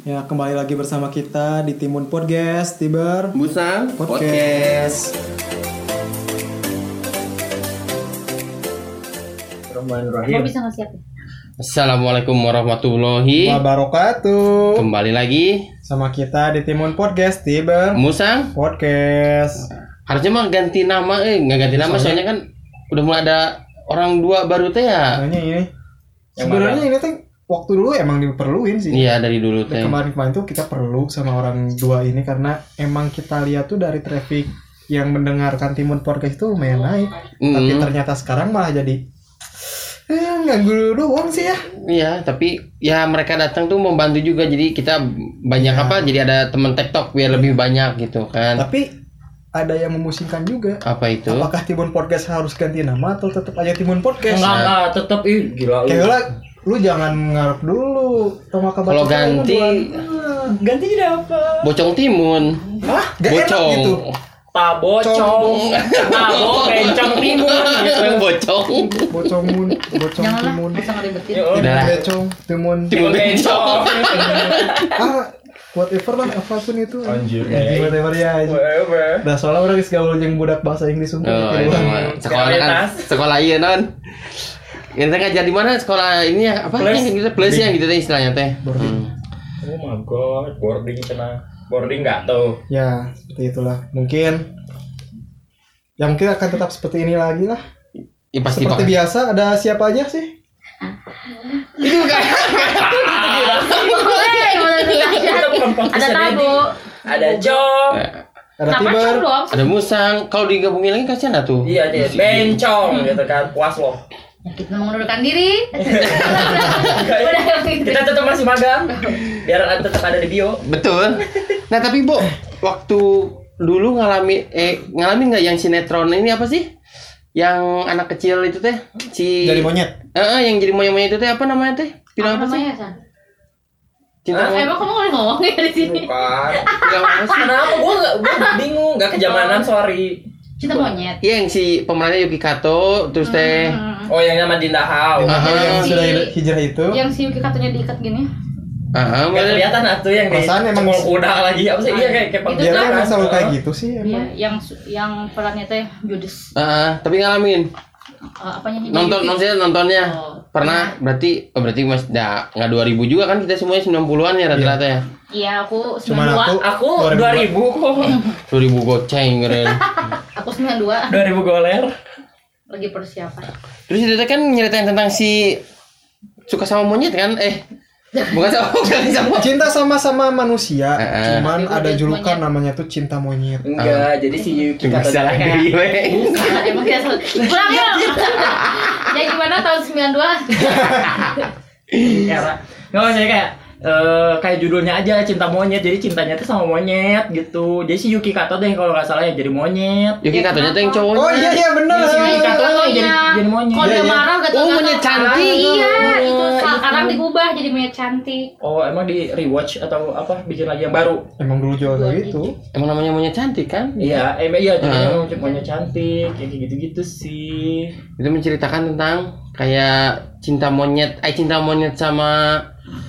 Ya, kembali lagi bersama kita di Timun Podcast, Tiber Musang Podcast. Mau bisa ngasih apa? Assalamualaikum warahmatullahi Wabarakatuh. Kembali lagi Sama kita di Timun Podcast, Tiber Musang. Podcast. Harusnya mah ganti nama, nggak ganti nama soalnya kan udah mulai ada orang dua baru teh ya. Makanya ini sebenarnya ini tuh waktu dulu emang diperluin sih. Iya dari dulu teh. Kemarin tuh kita perlu sama orang dua ini karena emang kita lihat tuh dari traffic yang mendengarkan Timun Podcast itu lumayan naik. Tapi ternyata sekarang malah jadi ganggu doang sih ya. Iya, tapi ya mereka datang tuh membantu juga. Jadi kita banyak Jadi ada teman TikTok biar lebih banyak gitu kan. Tapi ada yang memusingkan juga. Apa itu? Apakah Timun Podcast harus ganti nama atau tetap aja Timun Podcast? Enggak, tetap gila. Kayak lu jangan ngarep dulu. Kalau ganti Ganti jadi apa? Bocong Timun. Hah? Gak enak Bocong. gitu. Pabocong, pabo bencong timun gitu. Bocong. Bocong Janganlah, timun. bisa ngeribetin. Udah lah. Becong, timun. Timun bencong. Whatever lah, apapun itu. Anjir, Whatever ya. Nah, soalnya orang gaul jeung budak bahasa Inggris Oh, unggul. iya. Sekolah kan, sekolah iya non. Kita ngajar di mana sekolah ini ya? Apa? Plus. Yang gitu plus ya gitu teh istilahnya teh. Oh my god, boarding cenah. Boarding enggak tuh. Ya, seperti itulah. Mungkin akan tetap seperti ini lagi lah. Ya pasti Seperti biasa, ada siapa aja sih? Itu kan. Ada tabu. Ada Jong. Ada Kenapa Tiber. cong doang? Ada musang. Kalau digabungin lagi kasihan atuh. Iya dia bencong gitu kan. Puas loh. Ya, kita mengundurkan diri. Udah Kita tetap masih magang. Biar tetap ada di bio. Betul. Nah tapi Bo, waktu dulu ngalamin nggak yang sinetron ini apa sih? Yang anak kecil itu teh Jadi monyet. yang jadi monyet-monyet itu teh apa namanya teh? Film apa sih? namanya, San? Cinta monyet. Emang kamu boleh ngomong ya di sini? Bukan. Film apa sih? Kenapa gua bingung, enggak kejamanan, sorry. Cinta monyet. Iya yang si pemerannya Yuki Kato terus teh Oh, yang nama Dinda Hao. Yang Si- sudah hijrah itu. Yang si Yuki katanya diikat gini. Enggak kelihatan atuh yang di Perasaan emang cemol kuda lagi apa sih? Iya kayak Itu Dia kan emang selalu kayak gitu sih Iya, emang. yang perannya teh Judes. tapi ngalamin Apanya ini? nontonnya Oh. pernah berarti mas nggak 2000 juga kan kita semuanya 90-an ya rata-rata ya Iya, aku Cuman 92. Aku 2000 kok. 2000 goceng keren. Aku 92. 2000 goler. Lagi persiapan. Terus itu teh kan nyeritain tentang si suka sama monyet kan bukan sama Cinta sama manusia, cuman Tapi ada udah julukan monyet. namanya tuh cinta monyet. Enggak, jadi si Yuki Nggak salah kayak diri we. Emang kita salah. Pulang yuk. Ya gimana tahun 92? era. Enggak maksudnya kayak judulnya aja cinta monyet. Jadi cintanya tuh sama monyet gitu. Jadi si Yuki Kato deh kalau nggak salah ya jadi monyet. Yuki Katonya tuh yang cowoknya Oh iya benar. Si Yuki Kato jadi monyet. Kalau dia Iya, iya. marah gak tahu. Monyet cantik. Iya, itu Iya, sekarang itu. diubah jadi monyet cantik. Oh, emang di rewatch atau apa bikin lagi yang baru? Emang dulu juga gitu. emang namanya monyet cantik kan Iya, jadinya monyet cantik kayak gitu-gitu sih. itu menceritakan tentang kayak cinta monyet sama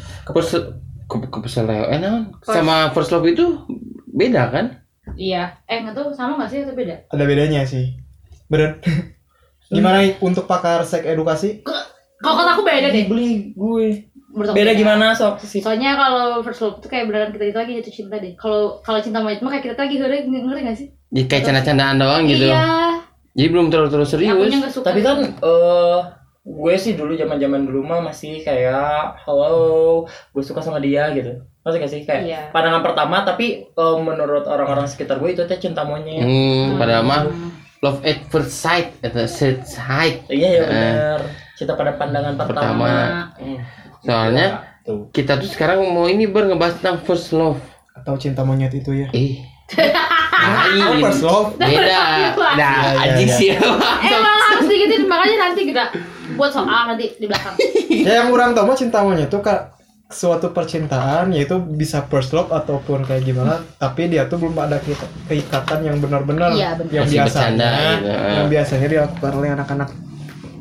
sama first love itu beda kan Iya, nggak tahu sama nggak sih atau beda? Ada bedanya sih. Bener. Gimana untuk pakar seks edukasi? Kalau kata aku beda deh. Beli gue. Menurut aku Beda gimana sok sih? Soalnya kalau first love itu kayak beneran kita lagi jatuh cinta deh. Kalau cinta monyet mah kayak kita lagi ngeri nggak sih? jadi kayak canda-candaan doang gitu Iya. jadi belum terlalu serius Akunya nggak suka. Tapi kan gue sih dulu zaman dulu mah masih kayak halo, gue suka sama dia gitu. Maksudnya gak sih kayak Iya. pandangan pertama tapi menurut orang-orang sekitar gue itu teh cinta monyet. padahal mah love at first sight atau first sight Iya ya benar. Cinta pada pandangan pertama. soalnya Tuh. kita tuh sekarang mau ini ngebahas tentang first love Atau cinta monyet itu ya? Oh, first love. beda Iya, anjing iya. sih Emang harus digituin, makanya nanti kita buat soal nanti di belakang. Ya yang orang tahu mah cinta monyet itu suatu percintaan, yaitu bisa first love ataupun kayak gimana, tapi dia tuh belum ada keikatan yang benar-benar Iya, benar. yang Masih bercanda biasanya gitu. yang biasanya dilakukan oleh anak-anak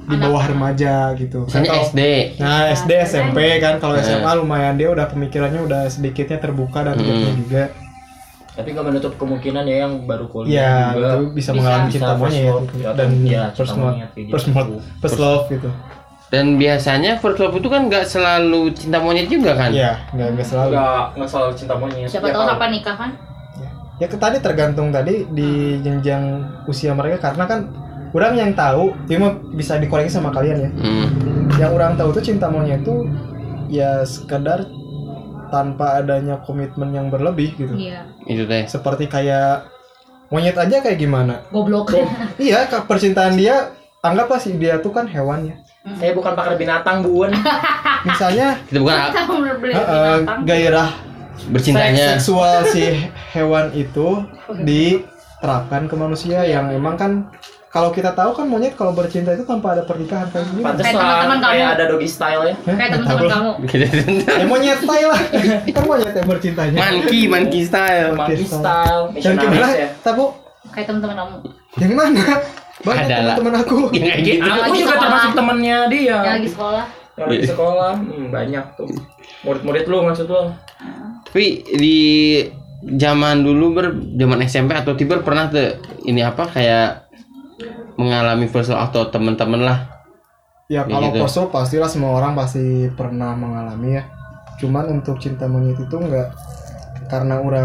di bawah remaja gitu. Misalnya Kalau- SD. Nah SD SMP kan, kalau SMA lumayan dia udah pemikirannya udah sedikitnya terbuka dan lihatnya juga. Tapi gak menutup kemungkinan ya yang baru Iya kuliah juga itu bisa mengalami bisa cinta first monyet love, gitu. ya, Dan ya, first cinta love, monyet kayak first gitu. love, first love gitu. Dan biasanya first love itu kan nggak selalu cinta monyet juga kan? Iya nggak selalu. nggak selalu cinta monyet. Siapa Ya, tahu kalau- sampai nikah kan? Ya tadi tergantung tadi di jenjang usia mereka karena kan orang yang tahu, ini mah bisa dikoreksi sama kalian ya. Yang orang tahu tuh cinta monyet itu ya sekedar tanpa adanya komitmen yang berlebih gitu. Iya. Itu teh. Seperti kayak monyet aja kayak gimana? Goblok. Iya, percintaan dia anggaplah sih dia tuh kan hewan ya. bukan pakar binatang bun. Misalnya Itu bukan Kita mau beli binatang. gairah bercintanya. seksual si hewan itu diterapkan ke manusia yang emang kan kalau kita tahu kan monyet kalau bercinta itu tanpa ada pernikahan kayak gini. Pantes Kayak lah teman-teman kayak kamu. ada doggy style ya. Kayak teman-teman kamu. Ya monyet style lah. Kan monyet yang bercintanya. Monkey style. Monkey style. Yang gimana? Missionaries ya. Tabu? Kayak teman-teman kamu. Yang mana? Banyak Adalah. teman aku. Yang kayak gitu. Aku lagi juga sekolah. termasuk temennya dia. Yang lagi sekolah. Yang lagi sekolah, banyak tuh. Murid-murid lu maksud lu? Tapi di zaman dulu zaman SMP atau tiba pernah tuh ini apa kayak mengalami first love atau teman-teman lah. Ya Ya kalau gitu. first love pastilah semua orang pasti pernah mengalami ya. Cuman untuk cinta monyet itu enggak karena orang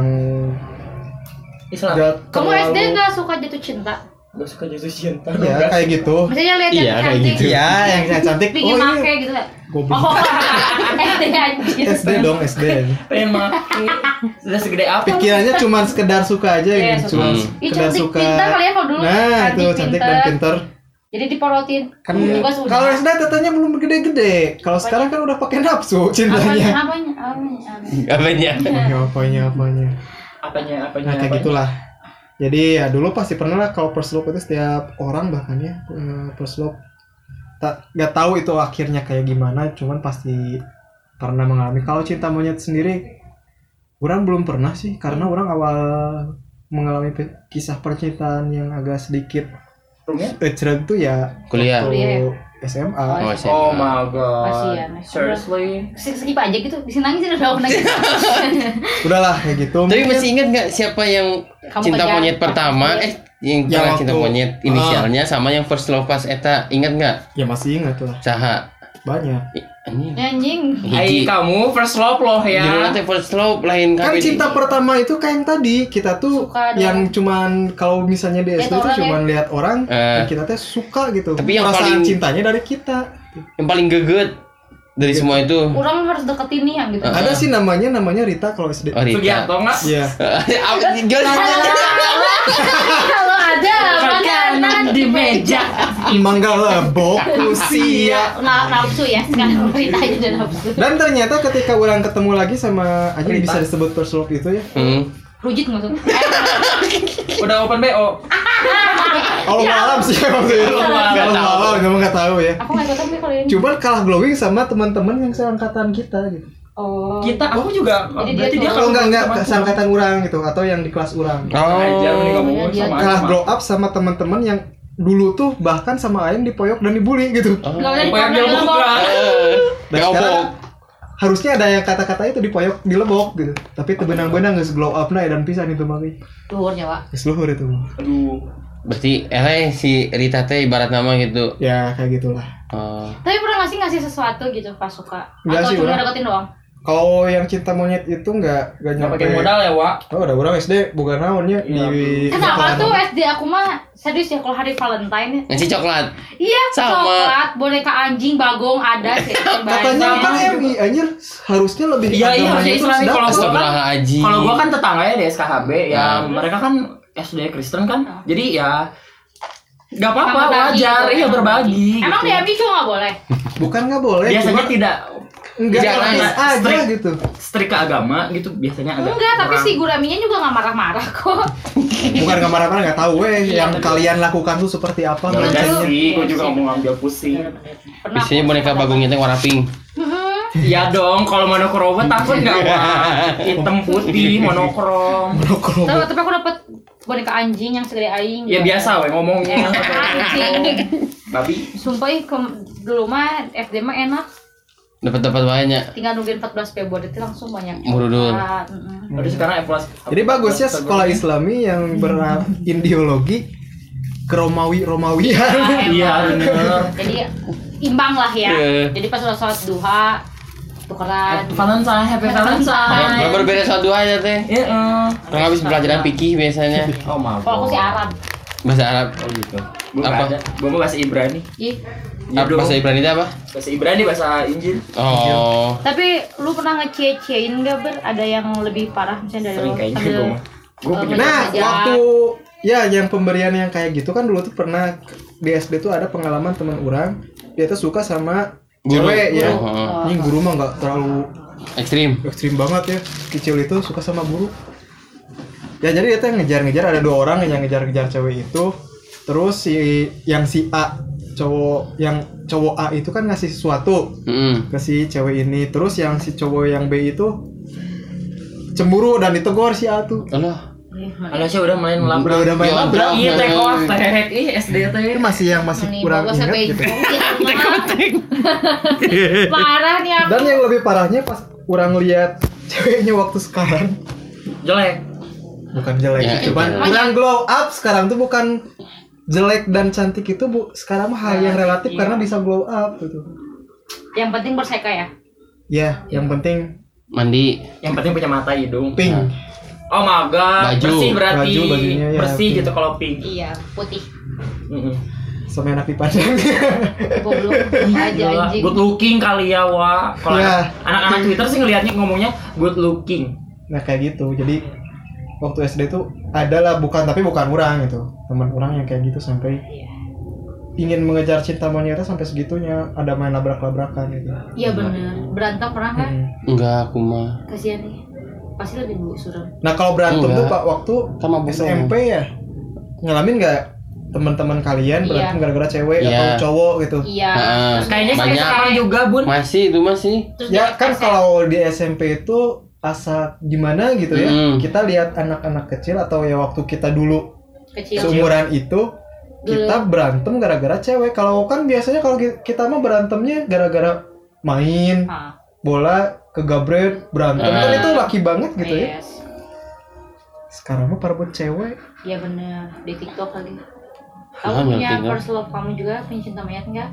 Islam. enggak Kamu terlalu SD nggak suka jatuh cinta? Gak suka jatuh cinta. ya kayak gitu. Misalnya lihat yang Iya, kayak cantik. gitu. Ya yang cantik. Pingin Oh make ini gitu lah. goblok. Oh, SD anjir. SD dong SD. Pengen maki. Sudah segede apa? Pikirannya cuman sekedar suka aja Iya, gitu. suka. Cuma Ih, sekedar cantik, suka. pintar kali ya kalau dulu. Nah, itu cantik dan pintar. Jadi diporotin. Kan Juga sudah. kalau SD tetenya belum gede-gede. Kalau sekarang kan udah pakai nafsu cintanya. Apanya? Apanya. Apanya? Nah kayak gitulah. Jadi ya dulu pasti pernah lah kalau first love itu setiap orang bahkan ya first love nggak tahu itu akhirnya kayak gimana, cuman pasti pernah mengalami. Kalau cinta monyet sendiri, orang belum pernah sih karena orang awal mengalami kisah percintaan yang agak sedikit Rumit? ecreg tuh ya Kuliah. waktu SMA. Oh, SMA. Oh my god. Kasihan. Seriously. Skip aja gitu. Bisa nangis udah nangis. Udahlah kayak gitu. Tapi Mungkin- masih ingat nggak siapa yang Kamu cinta kejar. monyet pertama? Yang Yang pernah cinta waktu- monyet inisialnya sama yang first love pas eta ingat nggak? ya masih ingat lah Saha? banyak. Anjing. Anjing. Hai kamu first love loh ya. Judulnya teh first love lain Kan kabeh. cinta pertama itu kayak yang tadi kita tuh Suka yang cuman kalau misalnya di Lihat SD tuh orang cuman lihat orang dan kita teh suka gitu. Tapi yang perasaan paling- cintanya dari kita. Yang paling geget dari semua itu. Orang harus deketin nih yang gitu. Ada sih namanya Rita kalau SD. Oh, Rita. Sugiarto nggak? Iya. Apa jual? Kalau ada makanan di meja. Mangga lebok usia. nafsu ya sekarang berita aja udah nafsu. Dan ternyata ketika orang ketemu lagi sama aja Rita. bisa disebut first love itu ya. Rujit maksud. Udah open BO. Allah alam sih waktu itu. Nggak tahu. Allah alam nggak tahu ya. Aku nggak tahu kalau ini. Cuman kalah glowing sama teman-teman yang seangkatan kita gitu. Oh. Aku juga. Jadi Berarti dia dia Kalau kalau enggak seangkatan orang gitu atau yang di kelas orang. ajar nih kamu Oh, iya, sama Kalah Asma. glow up sama teman-teman yang dulu tuh bahkan sama Aing dipoyok dan dibully gitu. Nggak usah Yang dipakai dia lembok. buka. Dan Gak sekarang obok. harusnya ada yang kata-kata itu dipoyok dilebok gitu. Tapi tebenang-benang geus glow up na dan pisan itu mah. Luhur Jawa. Geus luhur itu. Aduh. Berarti si Rita teh ibarat nama gitu. Ya kayak gitulah. Tapi pernah nggak sih ngasih sesuatu gitu pas suka? Nggak Atau sih, cuma orang. deketin doang? Kalau yang cinta monyet itu enggak Nggak nyampe. pakai modal ya, Wak. Oh, udah orang SD bukan naonnya Iya. di Kenapa tuh SD aku mah serius ya kalau hari Valentine? Ngasih coklat. Iya, Sama. coklat, boneka anjing, bagong ada sih. Katanya kan MI anjir harusnya lebih Iya, agamanya harusnya itu Islami. sedap. Kalau gua kan, Astagfirullahaladzim. kalau gua kan tetangganya di SKHB ya, mereka kan SD Kristen kan. Jadi ya nggak apa-apa, Berbagi wajar, gitu, iya emang. berbagi. Emang gitu. di MI juga nggak boleh? Bukan nggak boleh, Biasanya cuma tidak enggak Jangan aja strict. gitu. strik ke agama gitu biasanya agak Enggak, tapi kurang. si guraminya juga nggak marah-marah kok. Bukan nggak marah-marah nggak tahu Iya, yang betul. kalian lakukan tuh seperti apa Ya udah belajarnya. sih, gua juga mau ngambil pusing. Pernah Biasanya aku boneka sama bagongnya teh warna pink. Mhm. Iya dong, kalau monokrom takut nggak Wak? Hitam putih monokrom. Tapi aku dapat boneka anjing yang segede aing. Ya biasa we ngomongnya. Anjing. Babi. Sumpah dulu mah SD mah enak. Dapat banyak. Tinggal nungguin 14 Februari itu langsung banyak. Murudul. Udah sekarang evaluasi. Jadi bagusnya sekolah Islami yang berideologi Romawian. Iya benar. Jadi imbang lah ya. Jadi pas sholat duha tukeran. Valentine, happy Valentine. Gak berbeda satu aja teh. Iya. Orang habis pelajaran fikih biasanya. Oh maaf. Kalau aku sih Arab. Bahasa Arab. Oh gitu. Gue Apa? ada. Gue mau bahasa Ibrani. Ih. Apa bahasa Ibrani itu apa? Bahasa Ibrani, bahasa Injil. Oh. Tapi lu pernah ngecie-ciein gak ber? Ada yang lebih parah misalnya dari Sering lu? kayaknya Ada- gue mah. Gue punya. Nah, Belajar. waktu ya yang pemberian yang kayak gitu kan dulu tuh pernah di SD tuh ada pengalaman teman orang, dia tuh suka sama Guru. cewek ya. Oh. Ini guru mah nggak terlalu Ekstrim. ekstrim banget ya. Kecil itu suka sama guru. Ya jadi dia tuh ngejar-ngejar, ada 2 orang yang ngejar-ngejar cewek itu. Terus si A yang cowok A itu kan ngasih sesuatu ke si cewek ini. Terus yang si cowok yang B itu cemburu dan ditegur si A tuh. Allah. Kalau sih udah main labrak. Udah main Ya, labrak. Iya teh kok teh SD teh. Ini masih kurang bagus ingat sampai gitu. Parah nih aku. Dan yang lebih parahnya pas kurang lihat ceweknya waktu sekarang Jelek. bukan jelek, Ya, cuman iya. kurang glow up sekarang tuh bukan jelek dan cantik itu sekarang mah hal yang relatif Iya. karena bisa glow up gitu. Yang penting berseka ya. Ya, yang penting Mandi. Yang penting punya mata hidung. pink. Oh my god. Baju. Bersih berarti. Bajunya ya, bersih pink. gitu kalau pink. Iya, putih. Sama enak dipandang. Goblok aja anjing. Good looking kali ya, Wak. Kalau Ya. anak-anak Twitter sih ngelihatnya ngomongnya good looking. Nah kayak gitu. Jadi waktu SD tuh adalah bukan orang gitu. Teman orang yang kayak gitu sampai Iya. ingin mengejar cinta monyetnya sampai segitunya, ada main labrak-labrakan gitu. Iya bener. Berantem pernah kan? Enggak, aku mah. Kasihan nih. Pasti lebih dulu suram. Nah kalau berantem Enggak. tuh Pak waktu Sama Bu SMP ya ngalamin nggak teman-teman kalian berantem Iya. gara-gara cewek Iya. atau cowok gitu? Iya. Heeh. Terus Kayaknya sampai Banyak. sekarang juga, Bun. Masih itu masih. Terus Ya dia kan keset. kalau di SMP itu asa gimana gitu ya. Kita lihat anak-anak kecil atau ya waktu kita dulu kecil. seumuran itu kita berantem gara-gara cewek. Kalau kan biasanya kalau kita mah berantemnya gara-gara main Ah, bola kegabret berantem kan itu laki banget gitu ya. yes. Sekarang mah para buat cewek. Iya bener. Di TikTok lagi. Kamu Ah, punya ngerti, first love kamu juga punya cinta mayat enggak?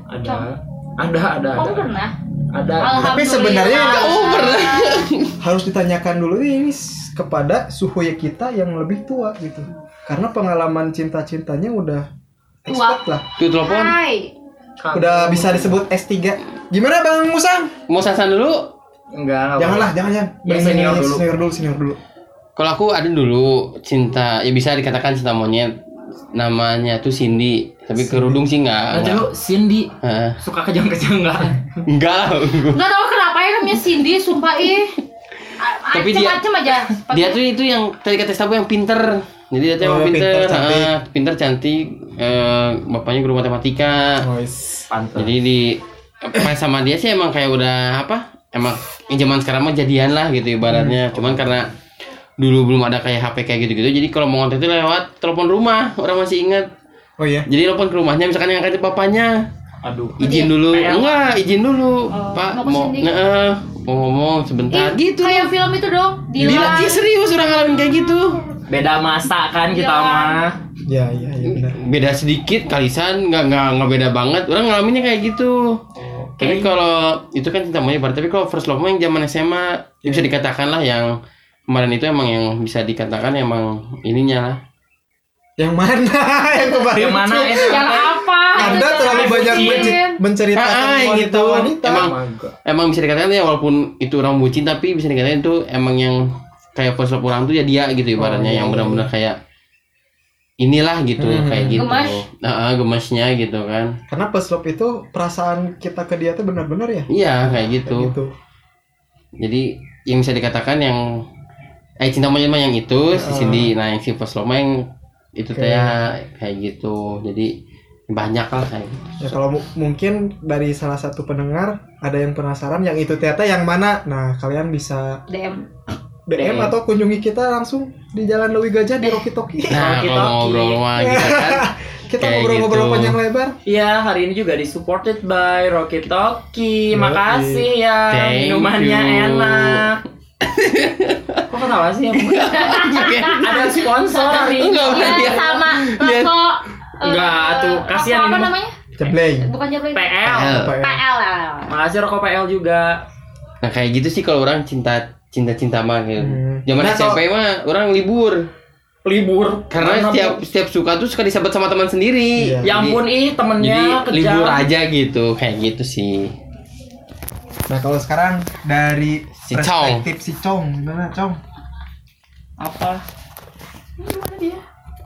Ada. Kamu pernah? Ada. Tapi sebenarnya nggak pernah. harus ditanyakan dulu ini kepada suhu kita yang lebih tua gitu. Karena pengalaman cinta-cintanya udah expert lah. Tuh telepon. Hai. Udah bisa disebut S3. Gimana Bang Musang? Mau sasan dulu? Enggak. Janganlah, jangan. Ya, senior dulu. Senior dulu. Kalau aku ada dulu cinta, ya bisa dikatakan cinta monyet. Namanya tuh Cindy, tapi kerudung sih Nah, enggak. dulu Cindy Heeh. suka kejang-kejang enggak? Enggak. Enggak tahu kenapa ya namanya Cindy, sumpah ih. Tapi dia- Macem aja. Dia tuh itu yang tadi kata Stabu yang pinter. Jadi dia tuh Oh, emang pinter, pinter, cantik. pinter cantik. Bapaknya guru matematika. Pantes. Jadi di pas sama dia sih emang kayak udah apa? Emang yang zaman sekarang mah jadian lah gitu ibaratnya. Cuman karena dulu belum ada kayak HP kayak gitu-gitu. Jadi kalau mau ngontek itu lewat telepon rumah. Orang masih ingat. Oh iya. Jadi telepon ke rumahnya misalkan yang angkat bapaknya. Aduh. Izin dulu. Kayak- Enggak, izin dulu. Oh, Pak mau mau kesini. mau ngomong sebentar Ih, gitu. kayak film itu dong. Dia serius orang ngalamin kayak gitu. Beda masa kan kita Iya. mah. Ya, benar. Beda sedikit kalisan nggak beda banget. Orang ngalaminnya kayak gitu. Tapi kalau itu kan cinta monyet, tapi kalau first love yang zaman SMA ya bisa dikatakan lah yang kemarin itu emang yang bisa dikatakan emang ininya lah. Yang mana? Yang kemarin. Yang mana itu? itu? Yang apa? Anda Itu terlalu yang banyak bucin. menceritakan gitu. wanita-wanita. Emang bisa dikatakan ya walaupun itu orang bucin tapi bisa dikatakan itu emang yang kayak first love orang tuh ya dia gitu ibaratnya Oh, iya, yang benar-benar kayak inilah gitu kayak gitu. Gemas. Gemasnya gitu kan. Karena first love itu perasaan kita ke dia tuh benar-benar ya. Iya kayak gitu. Kayak gitu. Jadi yang bisa dikatakan yang cinta monyet mah yang itu si Cindy, nah yang si first love mah yang itu teh ya kayak gitu. Jadi banyak lah kayak gitu. Ya kalau mungkin dari salah satu pendengar ada yang penasaran yang itu ternyata yang mana. Nah, kalian bisa DM. DM atau kunjungi kita langsung di Jalan Lewi Gajah di Rocky Toki. Nah, Rocky kalau Talkie. ngobrol mah gitu kan. Kita Kayak ngobrol-ngobrol gitu. panjang lebar. Iya, hari ini juga supported by Rocky Talkie. Yoi. Makasih ya, Thank minumannya you. enak. Kok ketawa sih? Ada sponsor hari ini. Enggak, Iya, sama rokok. Enggak, tuh, kasihan rokok apa ini. namanya? Cebleng. Bukan Jablay. PL. PL. Makasih rokok PL juga. Nah, kayak gitu sih kalau orang cinta mah gitu. Zaman Nah, SMP mah orang libur. Karena setiap suka tuh suka disebut sama teman sendiri. Iya. Ya ampun jadi temennya kejam. libur aja gitu, kayak gitu sih. Nah, kalau sekarang dari Si perspektif si Cong, gimana Cong? Apa? Gimana dia?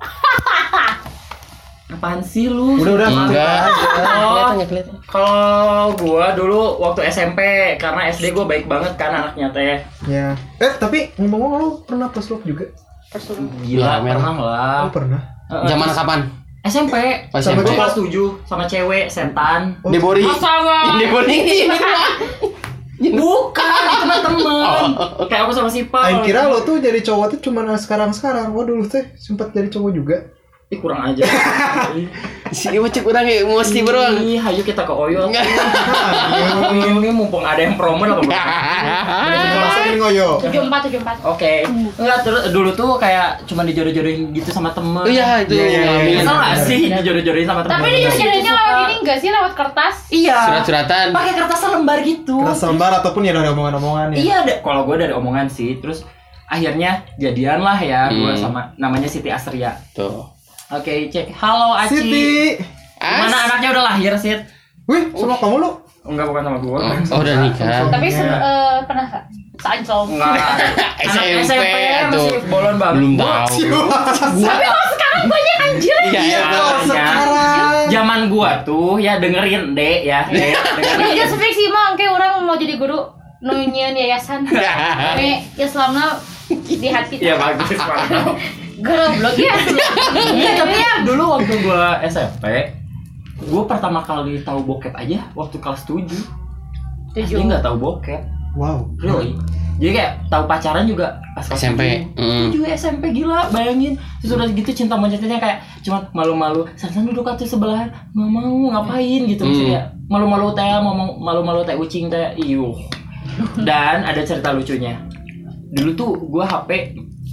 Apaan sih lu? Udah Enggak. Oh, Kelihatan. kalau gua dulu waktu SMP, karena SD gua baik banget kan anaknya teh. Ya. Tapi ngomong-ngomong lu pernah plus love juga? Gila, Ya, merah. pernah lah. Lu pernah? Zaman kapan? SMP. Pas Sama SMP. Gua kelas 7 sama cewek setan. Oh, Debori. Sama. Debori ini. Bukan, itu mah temen. Kayak aku sama Sipa. Aing kira lo tuh jadi cowok tuh cuma sekarang-sekarang. Wah, dulu teh sempat jadi cowok juga. Ih, kurang aja. Si wacik urang ya emosi beruang. Ih, hayu kita ke Oyo. Ini mumpung ada yang promo lah. Masukin ngoyo. 74. Oke. Enggak, terus dulu tuh kayak cuma dijodoh-jodohin gitu sama temen. Oh iya itu. Iya. Bisa nggak sih dijodoh-jodohin sama temen? Tapi dia jadinya lewat ini enggak sih lewat kertas? Iya. Surat-suratan. Pakai kertas lembar gitu. Keras lembar ataupun ya dari omongan-omongan ya. Iya, kalau gue dari omongan sih. Terus akhirnya jadian lah ya gue sama namanya Siti Asria. Tuh. Oke, cek. Halo Aci. Siti. Gimana anaknya udah lahir, Sit? Wih, sama kamu lu? Enggak, bukan sama gue. Oh, udah nikah. Tapi pernah enggak? Sancong. Enggak. Anak SMP tuh. masih bolon banget. Belum tahu. Tapi kalau sekarang banyak anjir. Iya, iya. Sekarang. Zaman gua tuh ya dengerin Dek ya. Ini dia speak sih mah kayak orang mau jadi guru nunyian yayasan. Tapi Islamnya di hati. Iya bagus banget. Goblok ya. Iya, tapi ya dulu waktu gua SMP, gua pertama kali tahu bokep aja waktu kelas 7. Jadi nggak tahu bokep. Wow. Really? Jadi kayak tahu pacaran juga pas kelas SMP. 7 SMP gila, bayangin. Terus udah gitu cinta monyetnya kayak cuma malu-malu. San duduk atuh sebelahan, nggak mau ngapain gitu maksudnya. Malu-malu teh, ngomong malu-malu teh ucing teh. Iyuh. Dan ada cerita lucunya. Dulu tuh gua HP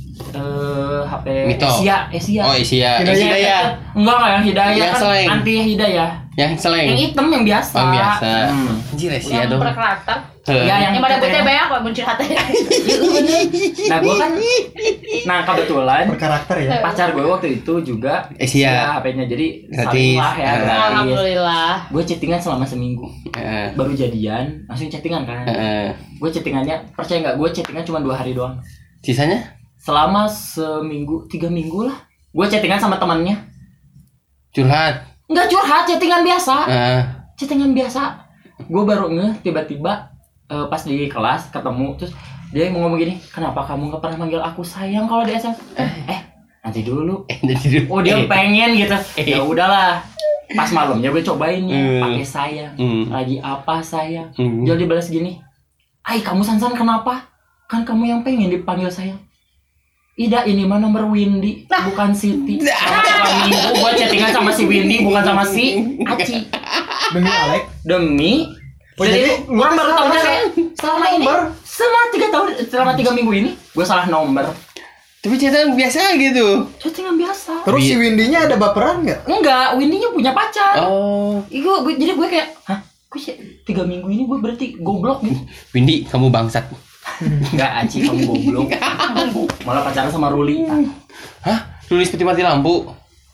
Mito. Asia. Oh, Asia. Hidayah. Enggak yang Hidayah Yang kan seleng. anti Hidayah. Yang seleng. Yang hitam yang biasa. Oh, biasa. Hmm. Anjir Asia Yang dong. berkarakter. Ya, Yang pada putih banyak kok muncul hati. Nah, gua kan kebetulan Berkarakter ya. pacar gue waktu itu juga Asia. HP-nya jadi Gratis. saling lah ya gratis. Alhamdulillah. Gue chattingan selama seminggu, Heeh. baru jadian langsung chattingan kan. Gue chattingannya, percaya nggak, gue chattingan cuma 2 hari doang. Sisanya? Selama seminggu 3 minggu lah gue chattingan sama temannya. Curhat. Nggak curhat, chattingan biasa. Heeh. Gue baru ngeh tiba-tiba pas di kelas ketemu, terus dia mau ngomong gini, kenapa kamu nggak pernah manggil aku sayang kalau di SMS? Nanti dulu. Jadi Oh, dia pengen gitu. Ya udahlah. Pas malamnya gue cobain nih pakai sayang. Lagi apa sayang? Dia dibalas gini. "Ai, kamu Sansan kenapa? Kan kamu yang pengen dipanggil sayang." Ida, ini mah nomor Windy, bukan Siti. Selama minggu gue chattingan sama si Windy, bukan sama si Aci. Demi Alek. Demi. Oh, jadi orang baru tahu kayak selama ini, nomor. selama 3 minggu ini, gue salah nomor. Tapi chatan biasa gitu. Chattingan biasa. Terus si Windy-nya ada baperan nggak? Enggak, Windy-nya punya pacar. Oh. Jadi gue kayak, hah? Gue 3 minggu ini gue berarti goblok gitu. Windy, kamu bangsat. Enggak, Aci, kamu goblok. Malah pacaran sama Ruli. Hah? Tulis peti mati lampu.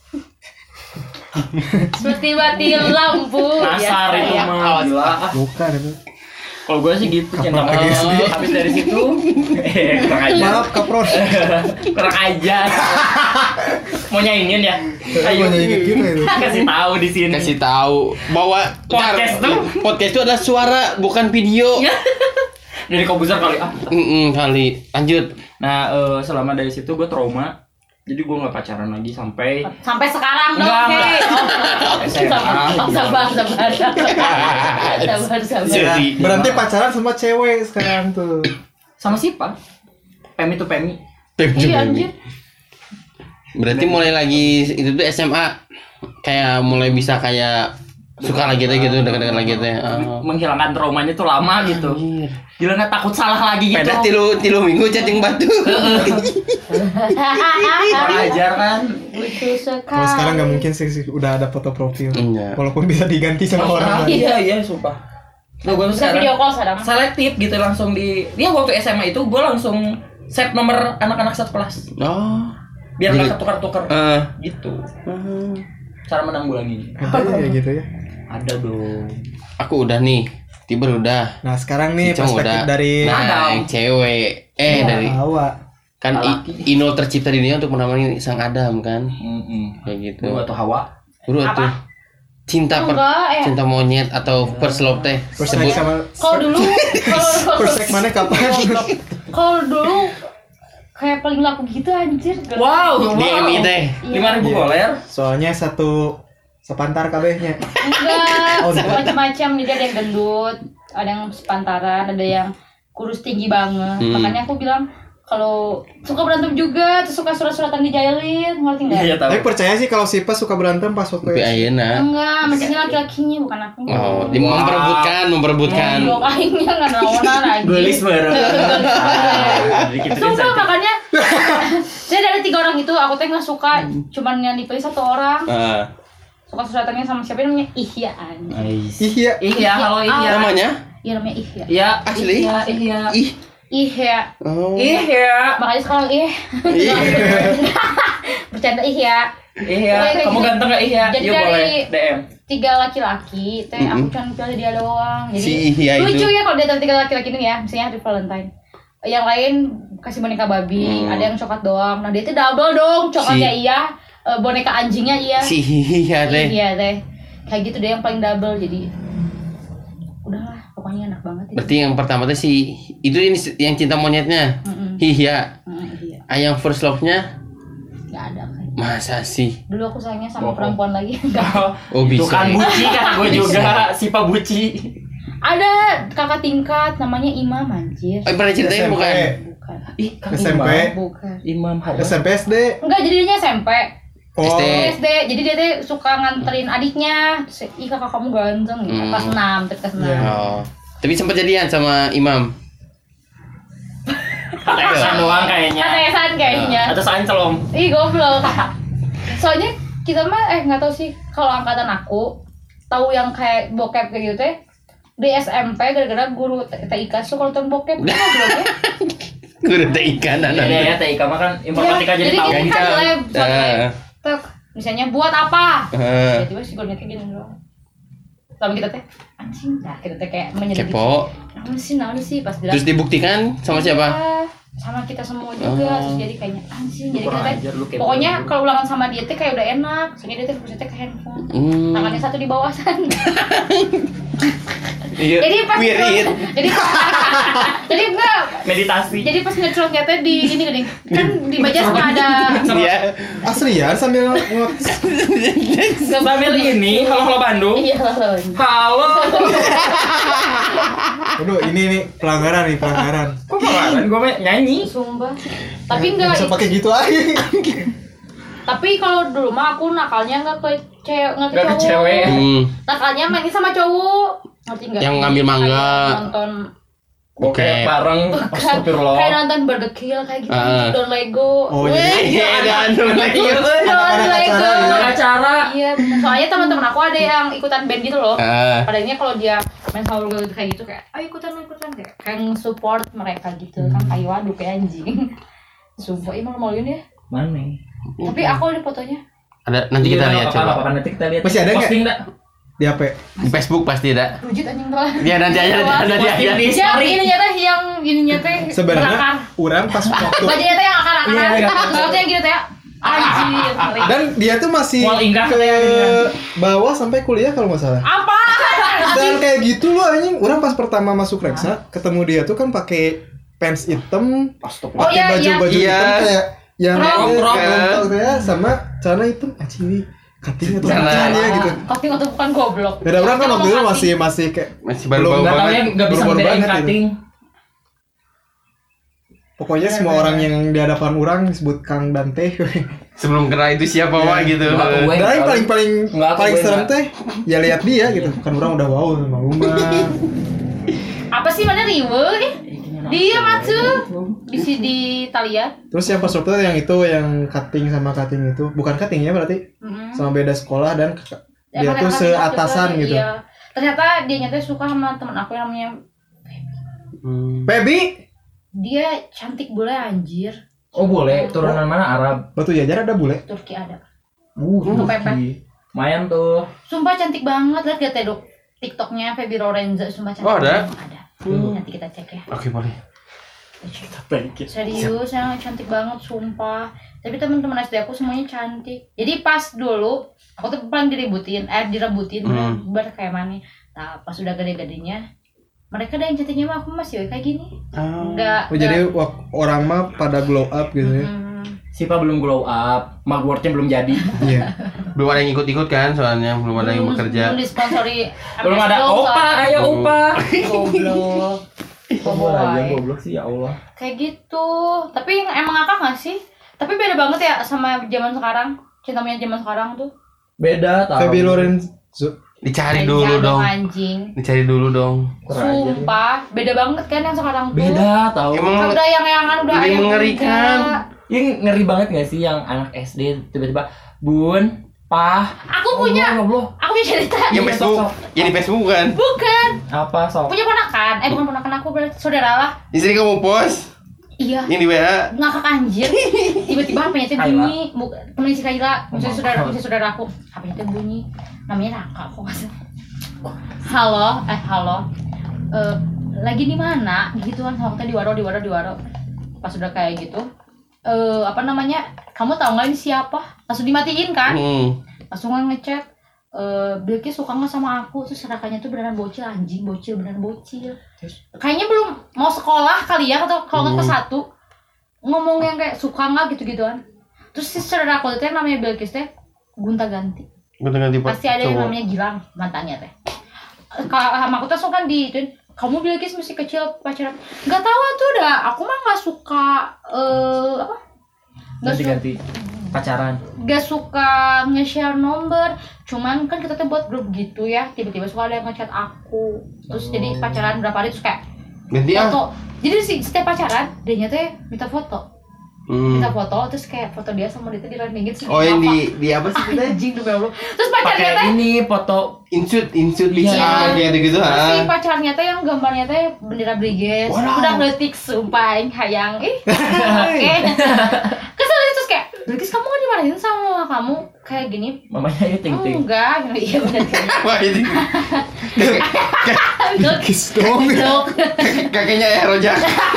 Seperti mati lampu. Nasar itu Ya. mah gila. Bukan itu. Kalau gue sih gitu cinta Kapan lagi monyet. sih? Habis dari situ kurang aja. Maaf kapros. Kurang aja. Mau nyaingin ya? Ayo nyanyi kita itu. Kasih tahu di sini. Kasih tahu bahwa Podcast tuh. podcast itu adalah suara bukan video. Dari komputer kali ah. Kali. Lanjut. Nah, selama dari situ gue trauma. Jadi gue nggak pacaran lagi sampai sekarang dong. Enggak. Sabar. Jadi Berarti pacaran sama cewek sekarang tuh. sama Sipa. Pemi tuh Pemi. Iya anjir. Berarti mulai lagi itu tuh SMA kayak mulai bisa kayak suka lagi tuh gitu, dekat-dekat lagi tuh. Menghilangkan traumanya tuh lama gitu. Gila nggak takut salah lagi gitu. Peda tilu minggu cacing batu. Ajar kan. Lucu sekali. Kalau sekarang nggak mungkin sih udah ada foto profil. Iya. Walaupun bisa diganti sama orang lain. Iya sumpah. Nah, gue Bisa video call sekarang. selektif gitu langsung dia waktu SMA itu gue langsung save nomor anak-anak satu kelas Oh. biar Jadi- nggak ketukar-tukar gitu. Cara menanggulanginya. Ada ya kayak gitu ya. Ada dong. Aku udah nih, Tiber udah. Nah sekarang nih Icong perspektif udah. dari Nah, yang cewek. Dari Hawa. kan Inul tercipta di dunia untuk menemani sang Adam kan. Kayak gitu. Gue atau Hawa. Dulu tuh cinta cinta monyet atau first love teh. First night sama Kalau dulu first night mana kapan? kalau dulu kayak paling laku gitu anjir. Wow. DMI teh. 5.000 goler. Soalnya satu sepantar kabehnya. Enggak, Oh, enggak. macam-macam. Jadi ada yang gendut, ada yang sepantaran, ada yang kurus tinggi banget. Makanya aku bilang kalau suka berantem juga, terus suka surat-suratan dijailin, ngerti nggak? Iya tahu. Tapi percaya sih kalau Sipa suka berantem pas waktu Tapi ayeuna. Enggak, maksudnya laki-lakinya bukan aku. Oh, dia memperebutkan. Blok aingnya nggak naonan lagi. Gelis bareng. Sumpah makanya saya dari 3 orang itu aku teh nggak suka, cuman yang dipilih 1 orang. Suka suratannya sama siapa namanya Ihya. Iya. Iya, halo Ihya. Namanya? Iya namanya Ihya. Iya, Asli? Ihya. Ihya. Oh. Ihya. Makanya sekarang bercanda Ihya. Iya, Kayak kamu gitu. ganteng gak Ihya? Jadi Iya dari boleh DM. 3 laki-laki, teh aku cuma pilih dia doang. Jadi Si Ihya lucu itu. ya kalau di antara 3 laki-laki ini ya, misalnya hari Valentine. Yang lain kasih boneka babi, ada yang coklat doang. Nah dia itu double dong, coklatnya iya, boneka anjingnya iya. Si Ihya teh. Iya teh, kayak gitu deh yang paling double. Jadi udahlah, pokoknya enak banget itu. Berarti yang pertama tuh si itu ini yang cinta monyetnya. Ihya. Iya, Yang first love-nya nggak ada kan. masa sih? Dulu aku sayangnya sama perempuan lagi. Nggak. Oh Itu bisa. kan ya. buci kan gue juga, Sipa buci. Ada kakak tingkat namanya Imam anjir. Pernah ceritain SMP. bukan? Bukan. Ih, kan SMP. Bukan. Imam Hawa. SMP SD. Enggak, jadi dia SMP. Oh. SD. SD. Jadi dia tuh suka nganterin adiknya. Terus, ih kakak kamu ganteng gitu. Kelas 6, kelas 6. Iya. Oh. Tapi sempat jadian sama Imam. Tesan doang kayaknya. Ketesan kayaknya. Atau sanclong. Ih goblok. Soalnya kita mah nggak tahu sih kalau angkatan aku tahu yang kayak bokep kayak gitu teh di SMP gara-gara guru TIK suka nonton bokep. Guru teh ikan Iya ya, TIK mah kan informatika jadi tahu. kita kan lab, Ah. tek, misalnya buat apa? Ah. Tiba-tiba si gurunya kayak gini doang. Lalu kita teh anjing, nah kita teh kayak menyelidiki. Kepo. Naon sih pas bilang. Terus dibuktikan sama siapa? "Iya, sama kita semua juga. Terus jadi kayaknya anjing, jadi kita teh Ajar lu kepo. pokoknya kalau ulangan sama dia teh kayak udah enak. Soalnya dia teh fokusnya teh ke handphone. Tangannya satu di bawah sana. Iya. Jadi pas Wirid. jadi enggak Meditasi. jadi pas ngecrotnya teh di ini gini kan di meja suka ada Iya. Aslian sambil Sambil ini, halo Bandung. iya loh. Halo. Aduh, ini nih pelanggaran. Kok kemarin gue nyanyi? Sumpah. Tapi enggak Bisa pakai gitu aja. tapi kalau dulu mah aku nakalnya enggak ke cewek, enggak Nggak ke ke cowok. cewek. Nakalnya main sama cowok. Ngerti enggak? Yang ngambil mangga. Kayak nonton Oke. Bareng. kayak Astagfirullah. nonton Burger Kill kayak gitu. Ah. Don Lego. Oh, Weh, Iya, dan lagi. Don Anak-anak Lego. acara Acara. Iya, bener. Soalnya teman-teman aku ada yang ikutan band gitu loh. Ah. Padahal kalau dia main sama Burger kayak gitu kayak, ayo ikutan kayak support mereka gitu kan. Ayo aduh kayak anjing. Sumpah, ini malu-maluin ya. Mana? Tapi aku ada fotonya. Ada nanti kita lihat coba. Apa nanti kita lihat. Masih ada nggak? Posting enggak? Di HP. Di Facebook pasti ada. Rujit anjing telah. Ya nanti aja ada dia aja. Yang ininya teh Sebenarnya orang pas waktu bajunya teh yang akar-akaran. Iya, Foto yang gitu teh. Anjir. dan dia tuh masih Wall inggah ke bawah sampai kuliah kalau nggak salah. Apa? Dan kayak gitu loh anjing. Orang pas pertama masuk Reksa, ketemu dia tuh kan pakai pants hitam, Oh, pakai iya, baju iya. hitam kayak yang Crop. ya sama celana hitam ciwi cutting atau Celana. bukan ya gitu. Cutting atau bukan goblok. Beda orang kan waktu itu masih kayak Masih belum baru-baru Nggak tahu banget. ya, nggak bisa Baru-baru membedain banget cutting. pokoknya semua orang yang di hadapan orang disebut Kang Dante. Sebelum kena itu siapa wah gitu. Nggak, gue Dan yang nggak paling gue serem nggak. teh ya lihat dia gitu. Kan orang udah wow sama rumah. Apa sih mana riwe? Dia masuk di Italia. Terus yang pas waktu yang itu yang cutting sama cutting itu bukan cutting ya berarti sama beda sekolah dan dia Emang tuh kakak seatasan juga, gitu. Iya. Ternyata dia nyata suka sama teman aku yang namanya Baby, dia cantik boleh anjir. Oh boleh, turunan mana Arab? Batu Jajar ada bule. Turki ada. Turki. Mayan tuh. Sumpah cantik banget, lihat gak tedok TikToknya Feby Lorenza, sumpah cantik. Oh, ada? Ada. Nanti kita cek ya. Oke, boleh. Serius, yang cantik banget, sumpah. Tapi teman-teman SD aku semuanya cantik. Jadi pas dulu aku tuh paling direbutin, ber kayak mana. Nah, pas udah gede-gedenya, mereka ada yang cantiknya mah aku masih kayak gini. Enggak. Oh jadi orang mah pada glow up gitu ya. Sipa belum glow up, mugwort-nya belum jadi. Iya. Belum ada yang ikut-ikut kan soalnya belum ada yang bekerja. Belum disponsori. Belum ada opa, kayak opa. Goblok. Goblok aja, goblok sih ya Allah. Kayak gitu. Tapi emang akak nggak sih? Tapi beda banget ya sama zaman sekarang. Cinta-monyet zaman sekarang tuh. Beda tau. Feby Lorenzo. Dicari Beda dulu dong. Anjing. Dicari dulu dong. Sumpah, beda banget kan yang sekarang tuh. Beda tau. Kan udah yang-yangan udah lebih ayam mengerikan. muda. Yang ngeri banget gak sih yang anak SD tiba-tiba Bun, Pah. Aku punya cerita. Yang Facebook, yang di Facebook kan? Bukan. Apa sok? Punya ponakan. Bukan ponakan aku, berarti saudara lah. Istri kamu post Iya. yang di WA. Ngakak anjir. Tiba-tiba HP-nya tuh bunyi. Temen si Kaila, misalnya saudara aku. HP-nya tuh bunyi. Namanya Raka kok nggak salah. Halo. Lagi di mana? Gitu kan sama kita di waro. Pas udah kayak gitu. Apa namanya? Kamu tahu nggak ini siapa? Langsung dimatiin kan? Langsung ngechat. Bilkis suka nggak sama aku? Terus Rakanya tuh beneran bocil, anjing bocil, beneran bocil. Kayaknya belum mau sekolah kali ya, atau kalau nggak ke 1 ngomong yang kayak suka nggak gitu-gituan. Terus si saudara aku teh namanya Bilkis teh gonta-ganti. Pasti ada yang namanya Gilang mantannya teh. Sama aku tuh kan diituin, kamu Bilkis masih kecil pacaran. Nggak tahu tuh dah, aku mah nggak suka apa? Ganti-ganti pacaran. Gak suka nge-share nomor, cuman kan kita tuh buat grup gitu ya, tiba-tiba suka ada yang ngechat aku, terus jadi pacaran berapa hari terus kayak Ganti foto. Jadi setiap pacaran dia nyata minta foto. Minta foto terus kayak foto dia sama dia tuh direndingin sih. Oh yang di apa sih kita? Anjing tuh belum. Terus pacarnya teh Pakai ini foto insert Iya. kayak gitu terus si pacarnya teh yang gambarnya teh bendera Briges. Udah ngeletik sumpah aing hayang. Oke. Kesel terus kayak, "Briges kamu kan dimarahin sama kamu kayak gini." mamanya itu ting-ting. Enggak, iya benar. Wah ini Kiss dong. kakeknya Rojak.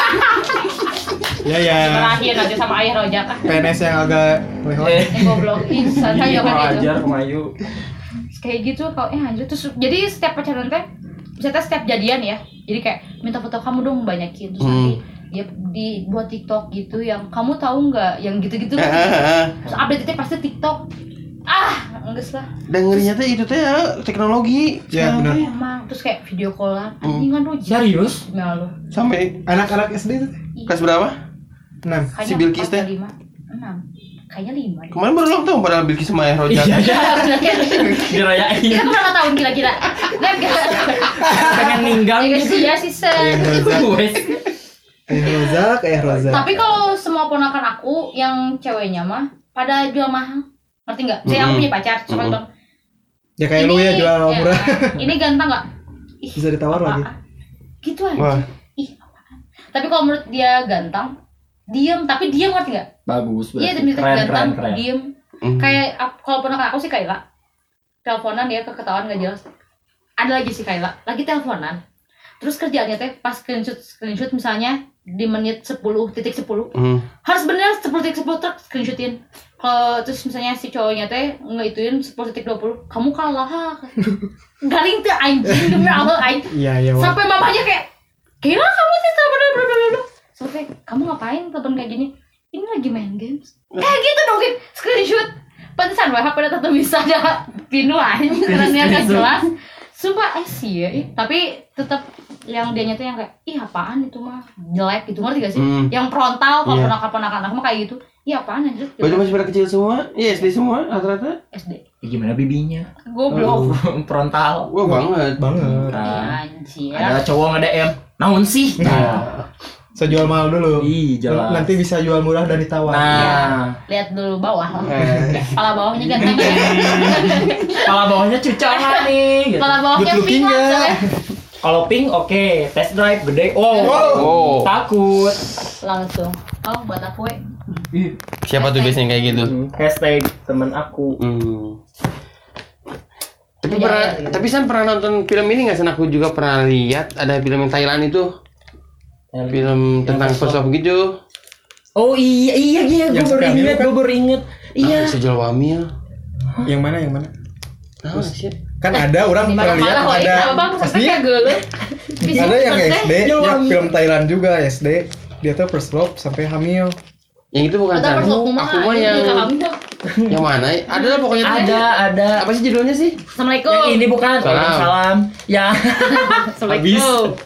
Ya ya. Terakhir nanti sama ayah rojak. PNS yang agak Goblok. Ih, santai Iya, kan itu. ajar kemayu. Kayak gitu kalau anjir terus jadi setiap pacaran teh misalnya setiap jadian ya. Jadi kayak minta foto kamu dong banyakin terus nanti ya dibuat TikTok gitu yang kamu tahu nggak yang gitu-gitu kan. Terus update itu pasti TikTok. Enggak lah. Dan ngerinya teh itu teh teknologi. Ya benar. Emang terus kayak video callan anjing kan lu Serius? malu. Sampai Anak-anak SD itu kelas berapa? 6. Si Bilkis teh? 5. 6. Kayaknya 5 deh. Kemarin baru ulang tahun padahal Bilkis sama Ayah Rojak. Dirayain. Kita berapa tahun kira-kira? Lihat gak? Pengen ninggang gitu. Ya sih Wes. Ayah Rozak. Tapi kalau semua ponakan aku yang ceweknya mah pada jual mahal. Ngerti nggak? Saya aku punya pacar, suka bang. Ya kayak lu ya jual murah. Ini ganteng nggak? Bisa ditawar lagi. Gitu aja. Wah. Apaan? Tapi kalau menurut dia ganteng, diem. Tapi diem ngerti nggak? Bagus. Iya, demi ganteng, Keren. diem. Kayak kalau ponakan aku sih Kaila. Teleponan dia keketahuan nggak jelas. Ada lagi sih Kaila, lagi teleponan. Terus kerjaannya teh pas screenshot misalnya di menit 10.10 harus bener 10.10 terus screenshotin. Kalau terus misalnya si cowoknya teh ngeituin 10.20 kamu kalah. Garing tuh anjing demi Allah anjing. Iya. Sampai mamanya kayak, "Kira kamu sih telepon blablabla." Sampai kamu ngapain telepon kayak gini? ini lagi main games. Gitu dong, screenshot. Pantesan HP data tuh bisa ada pinu aja karena enggak jelas. Sumpah sih ya, tapi tetap yang dia tuh yang kayak apaan itu mah jelek gitu, ngerti gak sih? Yang frontal kalau ponakan-ponakan aku mah kayak gitu. Apaan aja. Baju masih pada kecil semua? Iya, SD semua rata-rata? SD. Gimana bibinya? Goblok. Frontal. Wah, banget. Anjir. Ada cowok nge-DM. Naon sih? Saya jual mahal dulu. Jelas. Nanti bisa jual murah dan ditawar. Lihat dulu bawah. Kepala bawahnya ganteng ya. Kepala bawahnya cucokan nih. Gitu. Kepala bawahnya pink lah. Kalau pink oke, test drive gede. Takut. Langsung. Buat aku Siapa tuh biasanya kayak gitu? Hashtag temen aku. Tapi San pernah nonton film ini nggak? San aku juga pernah lihat ada film yang Thailand itu. Film tentang first love gitu. Oh iya gue baru inget. Iya. Sejauh Wamil. Yang mana? Tahu sih. Kan ada orang pernah lihat ada SD. Ada yang SD, yang film Thailand juga SD. Dia tuh first love sampai hamil. Yang itu bukan San. Aku mah yang mana? Ada lah pokoknya. Ada. Apa sih judulnya sih? Assalamualaikum. Yang ini bukan. Salam. Ya. Assalamualaikum.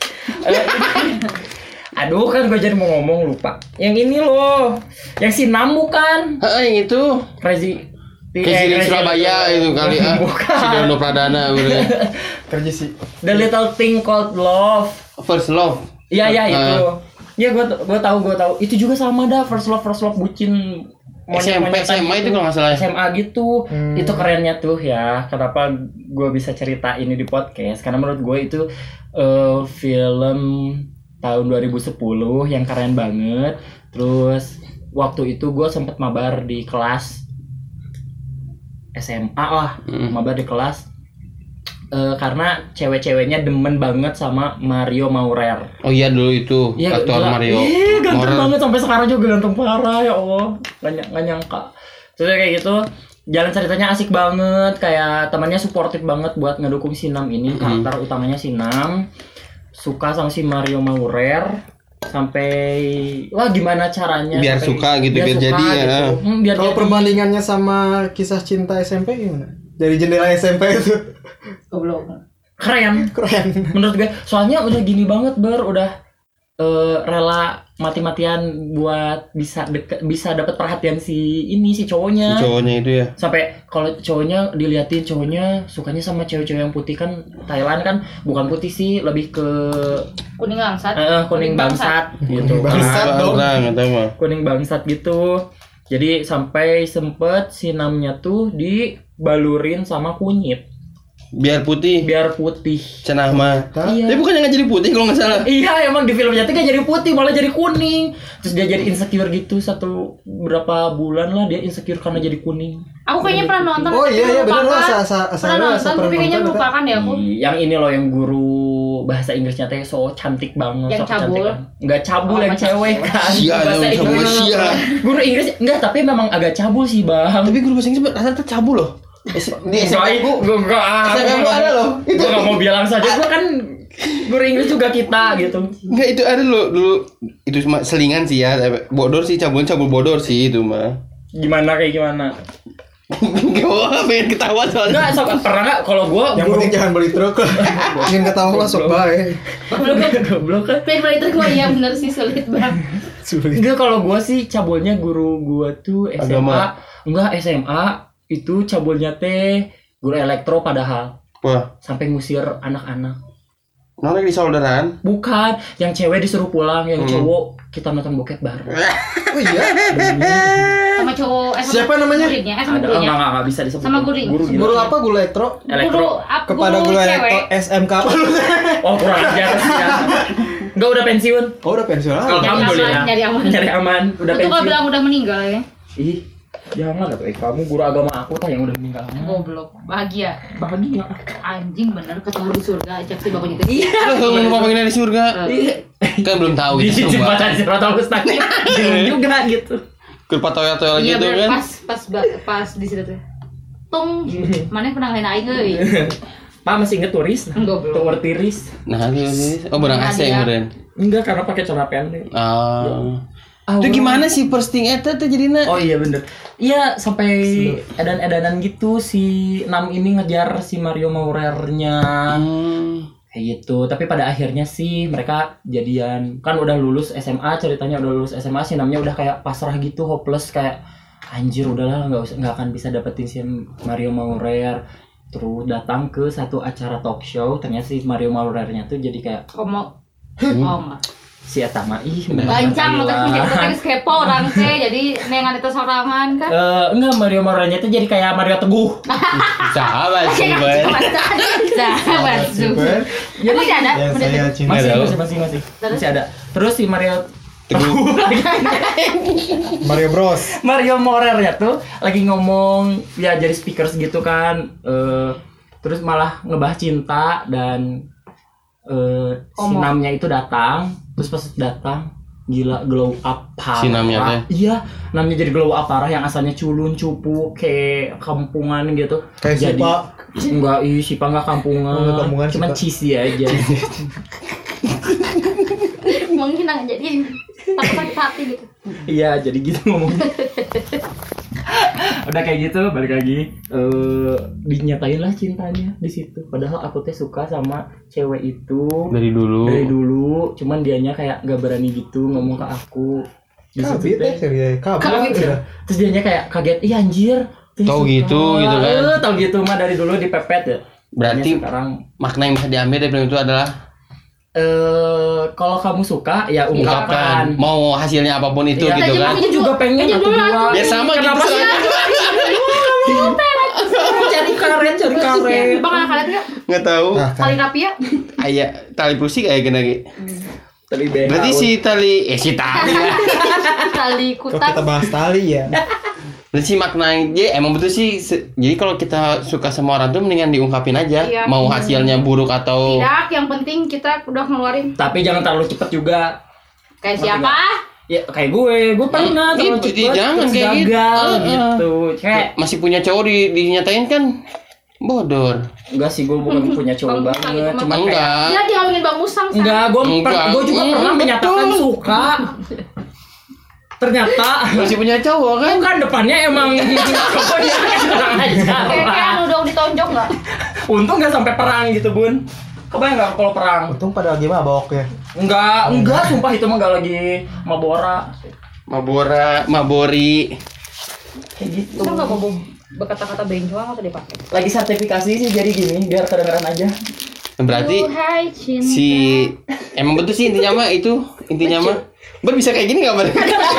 Aduh kan gue jadi mau ngomong lupa. Yang ini loh, yang si Nam bukan? Yang itu. Crazy Surabaya itu kali bukan. Si Dono Pradana bener. Kerja sih. The Little Thing Called Love. First Love. Iya itu. Ya gue tahu. Itu juga sama dah First Love bucin. SMP SMA itu kalau nggak salah. SMA gitu. Itu kerennya tuh ya. Kenapa gue bisa cerita ini di podcast? Karena menurut gue itu film tahun 2010 yang keren banget. Terus waktu itu gue sempet mabar di kelas SMA lah, mabar di kelas karena cewek-ceweknya demen banget sama Mario Maurer. Oh iya dulu itu aktor Mario. Ganteng banget sampai sekarang juga ganteng parah ya Allah. Nggak nyangka. Terus kayak gitu. Jalan ceritanya asik banget, kayak temannya suportif banget buat ngedukung si Nam ini. Karakter utamanya si Nam suka sama si Mario Maurer sampai gimana caranya biar suka gitu, biar jadi ya. Kalau perbandingannya sama kisah cinta SMP gimana? Dari jendela SMP itu. Goblok. Keren menurut gue. Soalnya udah gini banget udah rela mati-matian buat bisa dapat perhatian si cowoknya. Si cowoknya itu ya. Sampai kalau cowoknya diliatin, cowoknya sukanya sama cewek-cewek yang putih kan. Thailand kan bukan putih sih, lebih ke kuning bangsat. Kuning bangsat gitu. Kuning bangsat gitu. Jadi sampai sempet si Namnya tuh dibalurin sama kunyit. Biar putih. Cenah mah. Iya. Tapi bukannya nggak jadi putih kalau nggak salah. Iya, emang di filmnya tuh nggak jadi putih, malah jadi kuning. Terus dia jadi insecure gitu berapa bulan lah dia insecure karena jadi kuning. Aku kayaknya pernah nonton. Oh iya benar lah. Pernah nonton tapi kayaknya lupakan deh aku. Yang ini loh yang guru bahasa Inggrisnya teh so cantik banget. Yang cabul. Enggak cabul yang cewek kan. Bahasa Inggris. Guru Inggris enggak, tapi memang agak cabul sih, Bang. Tapi guru bahasa Inggris rasanya cabul loh. Di SMP gue ada loh. Gue gak mau bilang saja. Gue kan guru Inggris juga kita gitu. Enggak, itu ada loh dulu. Itu cuma selingan sih ya. Bodor sih, cabul bodor sih itu mah. Gimana? Gue pengen ketawa soalnya. Enggak, pernah gak kalau gue yang penting jangan beli truk lah. Ingin ketawa lah sok bae. Goblok kan. Pengen beli truk gue ya bener sih sulit banget. Enggak, kalau gue sih cabulnya guru gue tuh SMA. Enggak, SMA itu cabulnya teh guru elektro padahal. Wah. Sampai ngusir anak-anak. Nolak di saudaraan? Bukan, yang cewek disuruh pulang, yang cowok kita nonton bokep bareng. Oh iya. Sama cowok siapa namanya? Enggak bisa disebut. Sama guru. Guru apa? Guru elektro? Kepada guru elektro SMK apa? Oh, kurang ajar sih ya. Enggak, udah pensiun. Oh, udah pensiun. Alhamdulillah. Nyari aman. Udah pensiun. Itu kalau bilang udah meninggal ya. Ih. Jangan lah, kamu guru agama aku yang udah meninggal. Goblok, bahagia. Anjing bener ketemu di surga, ajak si bapaknya itu. Iya. Ketemu bapaknya di surga. Kan belum tahu gitu. Di jembatan Sirotol Mustaqim. Juga gitu. Kurpatoya gitu kan. Pas di situ tuh. Tung, mana pernah ngelain aing euy. Pak masih inget turis? Tour tiris. Nah, turis. Oh, barang asing keren. Enggak, karena pakai celana pendek. Itu gimana sih first thing eta tuh jadinya? Oh iya bener. Iya sampai edan-edanan gitu si Nam ini ngejar si Mario Maurernya. Kayak gitu. Tapi pada akhirnya sih mereka jadian. Kan udah lulus SMA, ceritanya udah lulus SMA, si Namnya udah kayak pasrah gitu, hopeless kayak anjir udahlah nggak akan bisa dapetin si Mario Maurer. Terus datang ke satu acara talk show, ternyata si Mario Maurernya tuh jadi kayak si Atama lancang makanya kita kepo orang teh jadi nengan itu sorangan kan enggak Mario Maurernya tuh jadi kayak Mario Teguh. Sahabat Super. sahabat Super. Jadi masih ada yang saya cinta masih ada. Terus si Mario Teguh Mario Bros. Mario Maurernya tuh lagi ngomong ya jadi speakers gitu kan, terus malah ngebahas cinta dan si Namnya itu datang, terus pas datang gila glow up parah. Si Namnya teh. Iya, Namnya jadi glow up parah yang asalnya culun cupu kayak kampungan gitu. Kayak jadi, Sipa. Enggak, Sipa enggak kampungan. Cuman cheesy aja. menghina jadi sakit hati gitu. Iya, jadi gitu ngomongnya. Udah kayak gitu balik lagi dinyatain lah cintanya di situ. Padahal aku teh suka sama cewek itu dari dulu. Cuman dianya kayak nggak berani gitu ngomong ke aku. Kabit Terus dianya kayak kaget, iya anjir. Tahu gitu kan? Tahu gitu mah dari dulu dipepet ya. Berarti sekarang makna yang bisa diambil dari film itu adalah kalau kamu suka ya ungkapkan. Mau hasilnya apapun itu ya, gitu kan. Aku juga pengen aku juga. Ya sama kenapa gitu. Cari karet. Bang ada karet enggak? Enggak tahu. Tali rapia? Aya tali pusing kayak gini lagi. Tali BH. Berarti si tali Tali Kalau kutat. kita bahas tali ya. Berarti si maknanya emang betul sih. Jadi kalau kita suka sama orang tuh mendingan diungkapin aja. Iya. Mau hasilnya buruk atau Tidak, yang penting kita udah ngeluarin. Tapi jangan terlalu cepet juga. Kayak siapa? Ya kayak gue pernah terlalu cepet jangan terus kayak gagal gitu. gitu. Kayak masih punya cowok dinyatain kan bodor. enggak sih, gue bukan punya cowok banget, cuma enggak. Ya dia ngomongin Bang Musang. enggak, gue juga pernah menyatakan betul. suka. Ternyata Masih punya cowok kan? kan depannya emang pokoknya kurang ajar. Kayak udah ditonjok enggak? Untung nggak sampai perang gitu bun. Kebayang nggak kalau perang? Untung pada lagi mabok ya. Enggak, sumpah itu mah nggak lagi Mabori. Kayak gitu. Kita enggak mau berkata-kata bencong atau dipakai. Lagi sertifikasi sih jadi gini biar kedengeran aja. Berarti Hai cinta. si emang betul sih intinya mah Ber bisa kayak gini nggak Ber?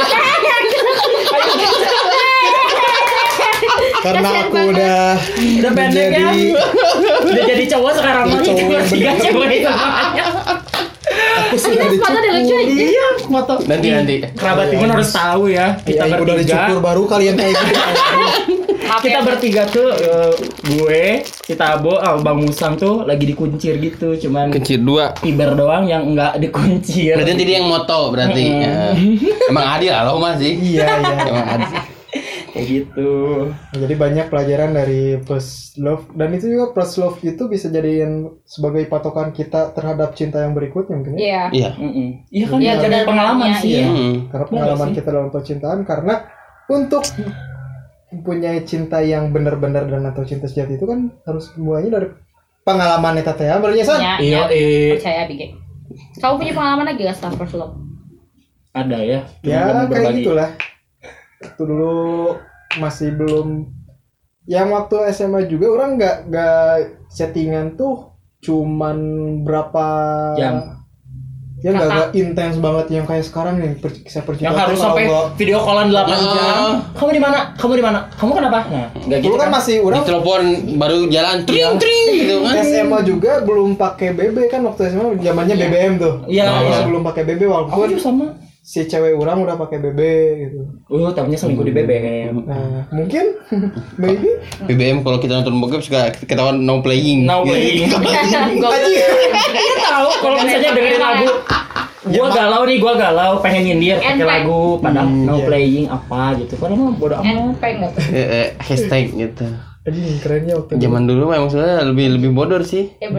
Karena aku udah pendek ya. Udah jadi cowok sekarang mah. Tiga cewek itu. Aku sudah Mata lucu aja. Iya, foto. Nanti. Kerabat Timun harus tahu ya. Kita Kita udah dicukur bertiga. baru kalian kayak gitu. Kita bertiga tuh gue, si Tabo, Bang Musang tuh lagi dikuncir gitu, cuman Kencir 2. Iber doang yang enggak dikuncir. Berarti nanti dia yang moto berarti. Ya. Emang adil lah lo masih. Iya. Emang adil. Kayak gitu. Jadi banyak pelajaran dari first love, dan itu juga first love itu bisa jadiin sebagai patokan kita terhadap cinta yang berikutnya mungkin ya. Iya. Iya kan, Iya, dari benar, pengalaman benar, sih. iya. Karena pengalaman kita dalam percintaan, karena untuk mempunyai cinta yang benar-benar dan atau cinta sejati itu kan harus semuanya dari pengalaman eta teh berarti san. Iya, percaya Bige. Kamu punya pengalaman lagi gak setelah first love? ada ya. Ya kayak gitulah. Waktu dulu masih belum, yang waktu SMA juga orang nggak settingan tuh cuman berapa jam. Ya nggak intens banget yang kayak sekarang nih kisah percintaan. Yang harus sampai video callan 8 jam. Kamu di mana? Kamu kenapa? Nah, enggak gitu dulu kan masih orang Ditelepon baru jalan tring gitu kan. SMA juga belum pakai BB kan, waktu SMA zamannya BBM tuh. Iya. Masih belum pakai BB Aku walaupun juga sama. si cewek orang udah pakai BB gitu. Tahunya selingkuh di BBM. Nah, mungkin maybe BBM kalau kita nonton bokep suka ketahuan no playing. Now playing. Kita tahu kalau misalnya dengerin lagu gua galau pengen nyindir pakai lagu padahal no playing apa gitu. Padahal bodo amat. Pengen. Hashtag gitu. Aduh kerennya waktu Zaman dulu memang sebenarnya lebih bodor sih. Ya benar.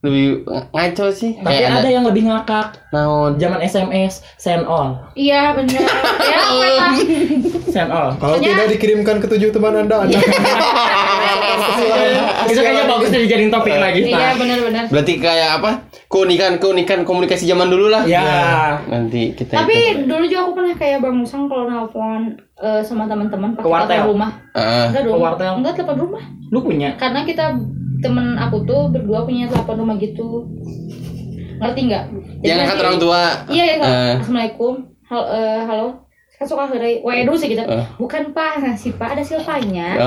lebih ngaco sih. Tapi ada yang lebih ngakak. Naon? Zaman SMS, send all. Iya benar. Ya apa? Send all. Kalau tidak dikirimkan ke 7 teman Anda. Itu kayaknya bagus dijadiin topik lagi. Iya benar-benar. Berarti kayak apa? Keunikan komunikasi zaman dulu lah. Ya. Nanti kita. Tapi dulu juga aku pernah kayak Bang Musang kalau nelfon sama teman-teman pakai telepon rumah. Enggak dong. Enggak telepon rumah. Lu punya? Karena kita temen aku tuh berdua punya telepon rumah gitu. Ngerti nggak? Yang angkat orang tua. Iya ya. Assalamualaikum. Halo. Kan suka hari dulu sih gitu. Bukan Pak, si Pak ada Silvanya.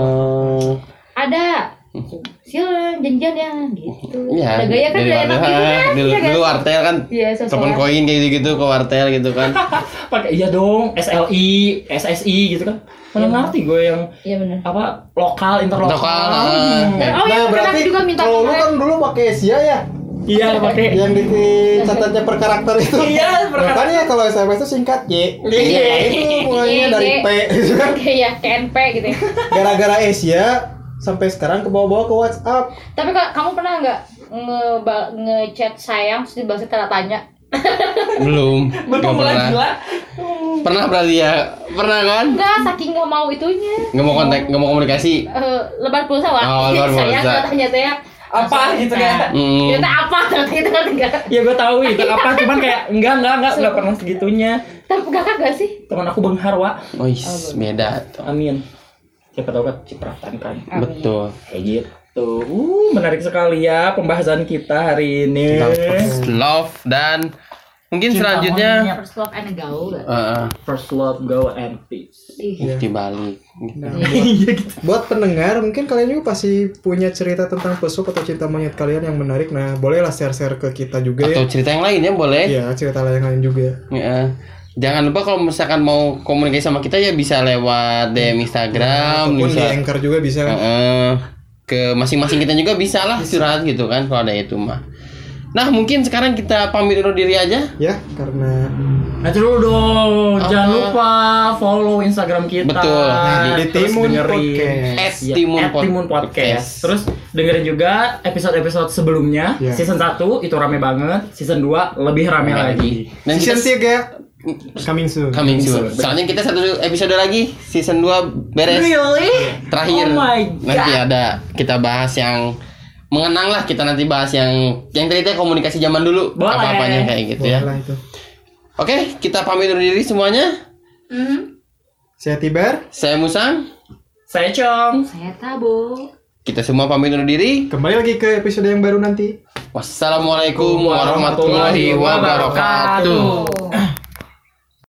Ada Sil janjian ya gitu. Ya, ada gaya kan gaya enak gitu kan. Dulu wartel kan. Iya, telepon koin kayak gitu ke wartel gitu kan. Pakai iya dong, SLI, SSI gitu kan. Mana ngerti gue yang bener. Apa lokal, interlokal. Nah, berarti juga minta kalau lu kan dulu pakai Asia ya? Iya, pakai yang dicatatnya per karakter itu. Iya, per karakter. Makanya kalau SMS itu singkat Y. Iya. Itu mulainya dari P. Kayak KNP gitu ya. Gara-gara Asia sampai sekarang ke bawah-bawah ke WhatsApp. Tapi kamu pernah nggak ngechat sayang terus dibalas tanda tanya? Belum pernah. Gila. Pernah berarti ya? Pernah kan? Enggak, saking nggak mau itunya. Nggak mau kontak, nggak mau komunikasi. Lebar pulsa wah. Lebar pulsa. Sayang tanda tanya teh apa gitu kan? Kita apa gitu kan enggak? Ya gue tahu itu apa, cuman kayak enggak pernah segitunya. Tapi gak sih? Teman aku benghar, Wak. Oh, beda tuh. Amin. Siapa tahu kan cipratan kan. Betul. Kayak gitu. Menarik sekali ya pembahasan kita hari ini. Tentang first love dan mungkin selanjutnya First love and go. First love, go and peace. dibalik gitu. Nah, buat pendengar mungkin kalian juga pasti punya cerita tentang first love atau cinta monyet kalian yang menarik. Nah, bolehlah share-share ke kita juga atau ya. cerita yang lainnya boleh. Iya, cerita yang lain juga. Ya. Jangan lupa kalau misalkan mau komunikasi sama kita ya bisa lewat DM Instagram, ataupun bisa di Anchor juga bisa kan. Ke masing-masing kita juga bisa lah curhat gitu kan kalau ada itu mah. Nah mungkin sekarang kita pamit undur diri aja. Ya, karena Nanti dulu dong, jangan lupa follow Instagram kita. Betul. di Timun Podcast. @Timun Podcast. Terus dengerin juga episode-episode sebelumnya. Season 1 itu rame banget, season 2 lebih rame lagi. Dan season 3 coming soon. Soalnya kita satu episode lagi season 2 beres. Really? Terakhir. Oh my God. Nanti ada kita bahas yang mengenang lah, kita nanti bahas yang cerita komunikasi zaman dulu. Boleh. Apa-apanya kayak gitu ya. Itu. Oke, kita pamit undur diri semuanya. Saya Tibar. Saya Musang. Saya Chong. Saya Tabo. Kita semua pamit undur diri. Kembali lagi ke episode yang baru nanti. Wassalamualaikum warahmatullahi wabarakatuh.